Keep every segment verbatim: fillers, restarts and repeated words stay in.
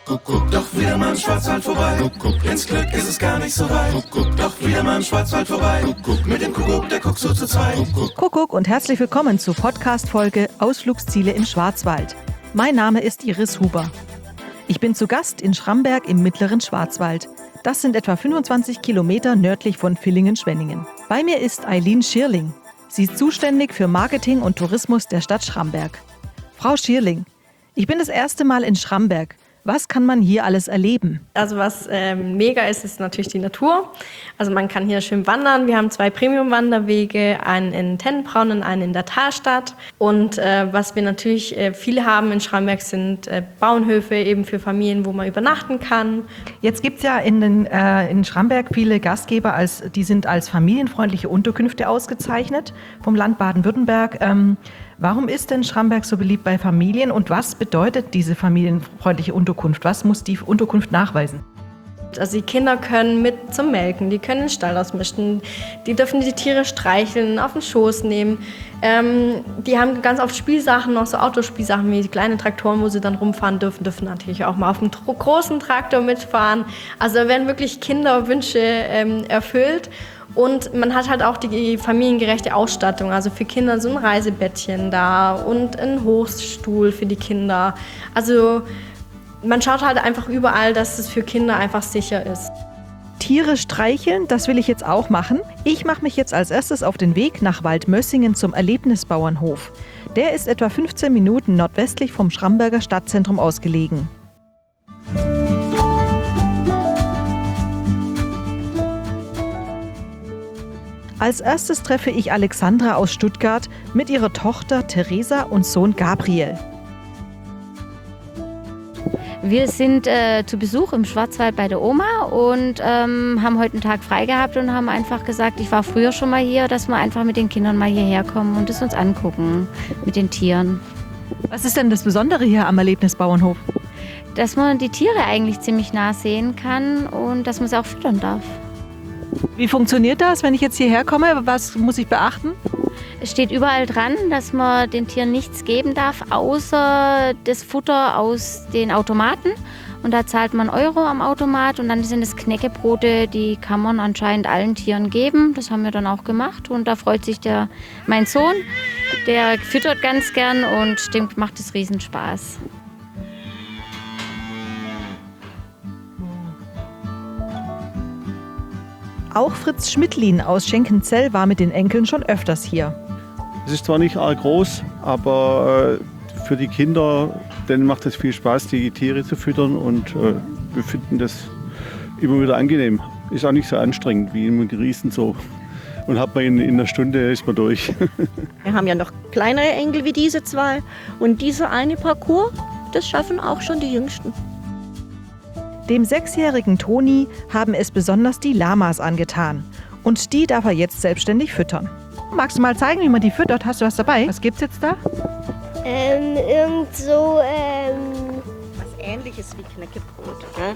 Kuckuck, doch wieder mal im Schwarzwald vorbei. Kuckuck, ins Glück ist es gar nicht so weit. Kuckuck, doch wieder mal im Schwarzwald vorbei. Kuckuck, mit dem Kuckuck, der guckt so zu zweit. Kuckuck und herzlich willkommen zur Podcast-Folge Ausflugsziele im Schwarzwald. Mein Name ist Iris Huber. Ich bin zu Gast in Schramberg im mittleren Schwarzwald. Das sind etwa fünfundzwanzig Kilometer nördlich von Villingen-Schwenningen. Bei mir ist Eileen Schierling. Sie ist zuständig für Marketing und Tourismus der Stadt Schramberg. Frau Schierling, ich bin das erste Mal in Schramberg. Was kann man hier alles erleben? Also was ähm, mega ist, ist natürlich die Natur. Also man kann hier schön wandern. Wir haben zwei Premium-Wanderwege, einen in Tennenbraun und einen in der Talstadt. Und äh, was wir natürlich äh, viele haben in Schramberg sind äh, Bauernhöfe eben für Familien, wo man übernachten kann. Jetzt gibt es ja in, den, äh, in Schramberg viele Gastgeber, als, die sind als familienfreundliche Unterkünfte ausgezeichnet vom Land Baden-Württemberg. Ähm, Warum ist denn Schramberg so beliebt bei Familien und was bedeutet diese familienfreundliche Unterkunft? Was muss die Unterkunft nachweisen? Also die Kinder können mit zum Melken, die können den Stall ausmischen, die dürfen die Tiere streicheln, auf den Schoß nehmen. Ähm, die haben ganz oft Spielsachen, noch so Autospielsachen wie kleine Traktoren, wo sie dann rumfahren dürfen, dürfen natürlich auch mal auf einem tro- großen Traktor mitfahren. Also da werden wirklich Kinderwünsche ähm, erfüllt. Und man hat halt auch die familiengerechte Ausstattung, also für Kinder so ein Reisebettchen da und ein Hochstuhl für die Kinder. Also man schaut halt einfach überall, dass es für Kinder einfach sicher ist. Tiere streicheln, das will ich jetzt auch machen. Ich mache mich jetzt als erstes auf den Weg nach Waldmössingen zum Erlebnisbauernhof. Der ist etwa fünfzehn Minuten nordwestlich vom Schramberger Stadtzentrum aus gelegen. Als erstes treffe ich Alexandra aus Stuttgart mit ihrer Tochter Theresa und Sohn Gabriel. Wir sind äh, zu Besuch im Schwarzwald bei der Oma und ähm, haben heute einen Tag frei gehabt und haben einfach gesagt, ich war früher schon mal hier, dass wir einfach mit den Kindern mal hierher kommen und es uns angucken mit den Tieren. Was ist denn das Besondere hier am Erlebnisbauernhof? Dass man die Tiere eigentlich ziemlich nah sehen kann und dass man sie auch füttern darf. Wie funktioniert das, wenn ich jetzt hierher komme? Was muss ich beachten? Es steht überall dran, dass man den Tieren nichts geben darf, außer das Futter aus den Automaten. Und da zahlt man Euro am Automat und dann sind es Knäckebrote, die kann man anscheinend allen Tieren geben. Das haben wir dann auch gemacht und da freut sich der, mein Sohn, der füttert ganz gern und dem macht es riesen Spaß. Auch Fritz Schmidlin aus Schenkenzell war mit den Enkeln schon öfters hier. Es ist zwar nicht arg groß, aber äh, für die Kinder, denen macht es viel Spaß, die Tiere zu füttern und äh, wir finden das immer wieder angenehm. Ist auch nicht so anstrengend wie im Riesen so. Und hat man in, in einer Stunde ist man durch. Wir haben ja noch kleinere Enkel wie diese zwei und dieser eine Parcours, das schaffen auch schon die Jüngsten. Dem sechsjährigen Toni haben es besonders die Lamas angetan. Und die darf er jetzt selbstständig füttern. Magst du mal zeigen, wie man die füttert? Hast du was dabei? Was gibt's jetzt da? Ähm, irgend so, ähm... Was Ähnliches wie Knäckebrot, ne?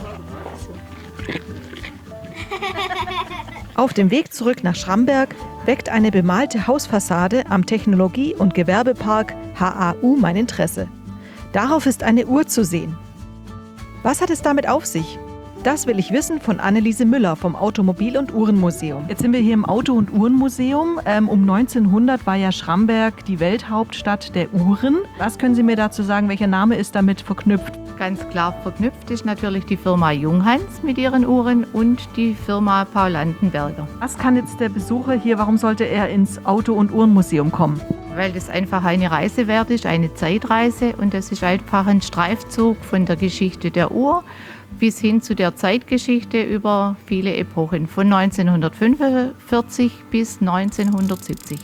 Auf dem Weg zurück nach Schramberg weckt eine bemalte Hausfassade am Technologie- und Gewerbepark H A U mein Interesse. Darauf ist eine Uhr zu sehen. Was hat es damit auf sich? Das will ich wissen von Anneliese Müller vom Automobil- und Uhrenmuseum. Jetzt sind wir hier im Auto- und Uhrenmuseum. Ähm, um neunzehnhundert war ja Schramberg die Welthauptstadt der Uhren. Was können Sie mir dazu sagen? Welcher Name ist damit verknüpft? Ganz klar verknüpft ist natürlich die Firma Junghans mit ihren Uhren und die Firma Paul Landenberger. Was kann jetzt der Besucher hier, warum sollte er ins Auto- und Uhrenmuseum kommen? Weil das einfach eine Reise wert ist, eine Zeitreise und das ist einfach ein Streifzug von der Geschichte der Uhr bis hin zu der Zeitgeschichte über viele Epochen, von neunzehnhundertfünfundvierzig bis neunzehnhundertsiebzig.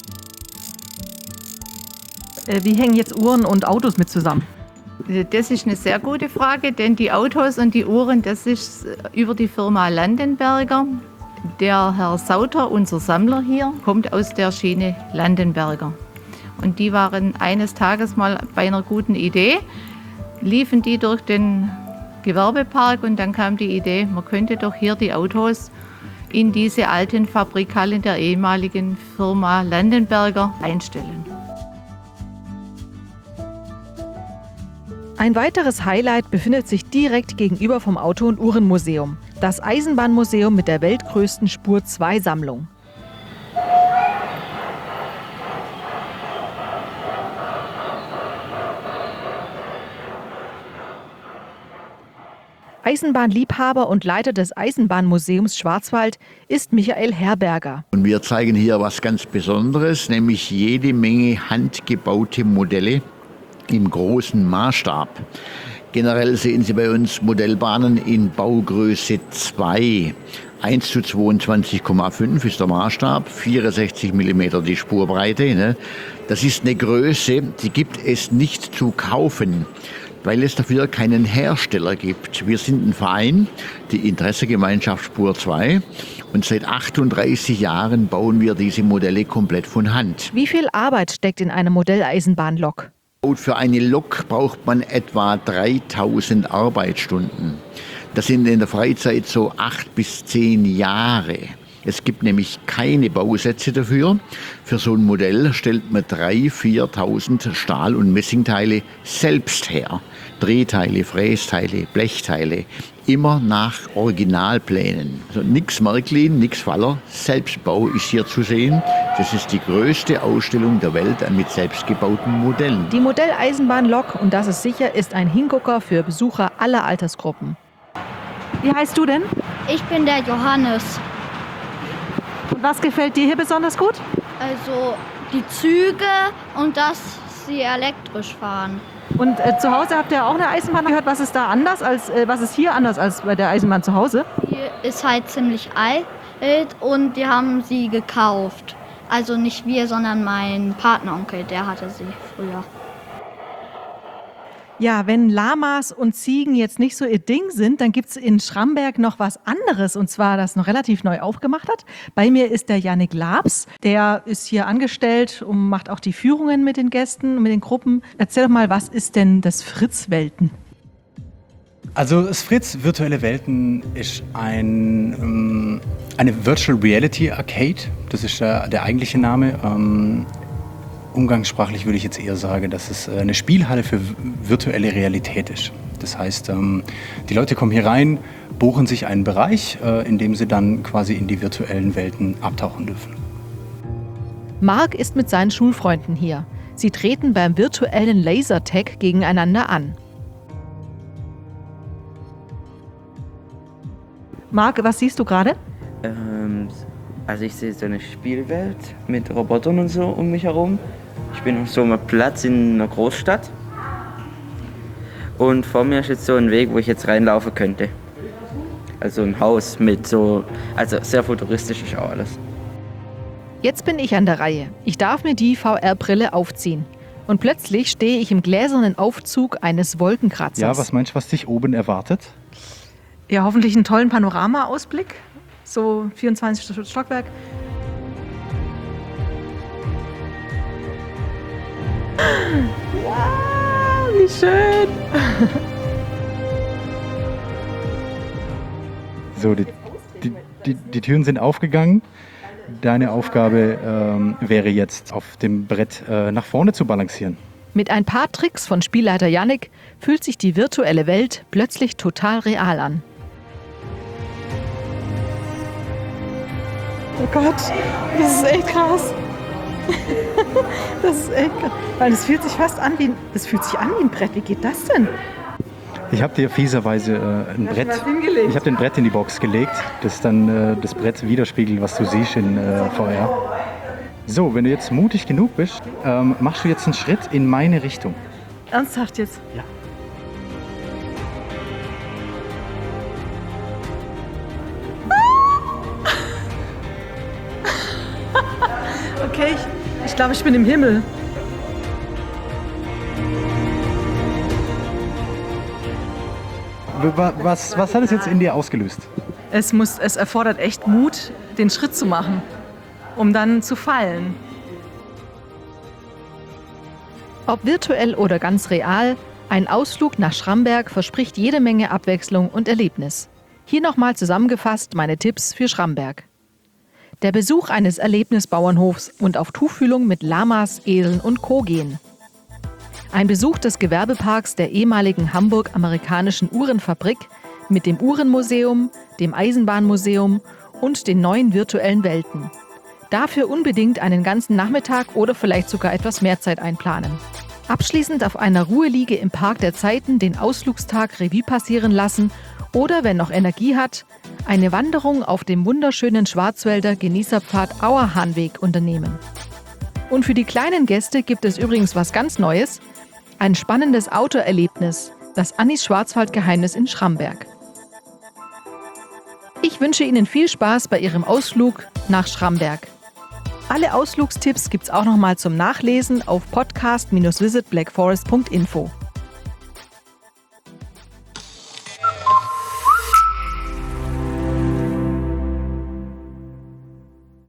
Äh, wie hängen jetzt Uhren und Autos mit zusammen? Das ist eine sehr gute Frage, denn die Autos und die Uhren, das ist über die Firma Landenberger. Der Herr Sauter, unser Sammler hier, kommt aus der Schiene Landenberger. Und die waren eines Tages mal bei einer guten Idee, liefen die durch den Gewerbepark und dann kam die Idee, man könnte doch hier die Autos in diese alten Fabrikhallen der ehemaligen Firma Landenberger einstellen. Ein weiteres Highlight befindet sich direkt gegenüber vom Auto- und Uhrenmuseum. Das Eisenbahnmuseum mit der weltgrößten Spur zwei Sammlung. Eisenbahnliebhaber und Leiter des Eisenbahnmuseums Schwarzwald ist Michael Herberger. Und wir zeigen hier was ganz Besonderes, nämlich jede Menge handgebaute Modelle im großen Maßstab. Generell sehen Sie bei uns Modellbahnen in Baugröße zwei. eins zu zweiundzwanzig Komma fünf ist der Maßstab, vierundsechzig Millimeter die Spurbreite. Ne? Das ist eine Größe, die gibt es nicht zu kaufen, weil es dafür keinen Hersteller gibt. Wir sind ein Verein, die Interessegemeinschaft Spur zwei, und seit achtunddreißig Jahren bauen wir diese Modelle komplett von Hand. Wie viel Arbeit steckt in einer Modelleisenbahnlok? Für eine Lok braucht man etwa dreitausend Arbeitsstunden. Das sind in der Freizeit so acht bis zehn Jahre. Es gibt nämlich keine Bausätze dafür. Für so ein Modell stellt man dreitausend, viertausend Stahl- und Messingteile selbst her. Drehteile, Frästeile, Blechteile. Immer nach Originalplänen. Also nichts Märklin, nichts Faller. Selbstbau ist hier zu sehen. Das ist die größte Ausstellung der Welt mit selbstgebauten Modellen. Die Modelleisenbahnlok, und das ist sicher, ist ein Hingucker für Besucher aller Altersgruppen. Wie heißt du denn? Ich bin der Johannes. Und was gefällt dir hier besonders gut? Also die Züge und dass sie elektrisch fahren. Und äh, zu Hause habt ihr auch eine Eisenbahn gehört. Was ist da anders als äh, was ist hier anders als bei der Eisenbahn zu Hause? Hier ist halt ziemlich alt und die haben sie gekauft. Also nicht wir, sondern mein Partneronkel, der hatte sie früher. Ja, wenn Lamas und Ziegen jetzt nicht so ihr Ding sind, dann gibt es in Schramberg noch was anderes, und zwar, das noch relativ neu aufgemacht hat. Bei mir ist der Jannik Labs, der ist hier angestellt und macht auch die Führungen mit den Gästen und mit den Gruppen. Erzähl doch mal, was ist denn das Fritz-Welten? Also das Fritz Virtuelle Welten ist ein, ähm, eine Virtual Reality Arcade, das ist der, der eigentliche Name. Ähm, Umgangssprachlich würde ich jetzt eher sagen, dass es eine Spielhalle für virtuelle Realität ist. Das heißt, die Leute kommen hier rein, buchen sich einen Bereich, in dem sie dann quasi in die virtuellen Welten abtauchen dürfen. Marc ist mit seinen Schulfreunden hier. Sie treten beim virtuellen Lasertag gegeneinander an. Marc, was siehst du gerade? Ähm, also ich sehe so eine Spielwelt mit Robotern und so um mich herum. Ich bin auf so einem Platz in einer Großstadt. Und vor mir ist jetzt so ein Weg, wo ich jetzt reinlaufen könnte. Also ein Haus mit so, also sehr futuristisch ist auch alles. Jetzt bin ich an der Reihe. Ich darf mir die V R-Brille aufziehen. Und plötzlich stehe ich im gläsernen Aufzug eines Wolkenkratzers. Ja, was meinst du, was dich oben erwartet? Ja, hoffentlich einen tollen Panoramaausblick. So vierundzwanzig Stockwerk. Ja, wie schön. So, die, die, die, die Türen sind aufgegangen. Deine Aufgabe ähm, wäre jetzt, auf dem Brett äh, nach vorne zu balancieren. Mit ein paar Tricks von Spielleiter Jannik fühlt sich die virtuelle Welt plötzlich total real an. Oh Gott, das ist echt krass. Das ist echt krass. Weil es fühlt sich fast an wie ein, das fühlt sich an wie ein Brett. Wie geht das denn? Ich habe dir fieserweise äh, ein Brett, ich habe ein Brett in die Box gelegt, das dann äh, das Brett widerspiegelt, was du siehst in äh, V R. So, wenn du jetzt mutig genug bist, ähm, machst du jetzt einen Schritt in meine Richtung. Ernsthaft jetzt? Ja. Okay, ich, ich glaube, ich bin im Himmel. Was, was hat es jetzt in dir ausgelöst? Es, muss, es erfordert echt Mut, den Schritt zu machen, um dann zu fallen. Ob virtuell oder ganz real, ein Ausflug nach Schramberg verspricht jede Menge Abwechslung und Erlebnis. Hier nochmal zusammengefasst meine Tipps für Schramberg. Der Besuch eines Erlebnisbauernhofs und auf Tuchfühlung mit Lamas, Eseln und Co. gehen. Ein Besuch des Gewerbeparks der ehemaligen Hamburg-Amerikanischen Uhrenfabrik mit dem Uhrenmuseum, dem Eisenbahnmuseum und den neuen virtuellen Welten. Dafür unbedingt einen ganzen Nachmittag oder vielleicht sogar etwas mehr Zeit einplanen. Abschließend auf einer Ruheliege im Park der Zeiten den Ausflugstag Revue passieren lassen oder, wenn noch Energie hat, eine Wanderung auf dem wunderschönen Schwarzwälder Genießerpfad Auerhahnweg unternehmen. Und für die kleinen Gäste gibt es übrigens was ganz Neues, ein spannendes Outdoor-Erlebnis, das Annis Schwarzwaldgeheimnis in Schramberg. Ich wünsche Ihnen viel Spaß bei Ihrem Ausflug nach Schramberg. Alle Ausflugstipps gibt's auch nochmal zum Nachlesen auf podcast dash visit black forest punkt info.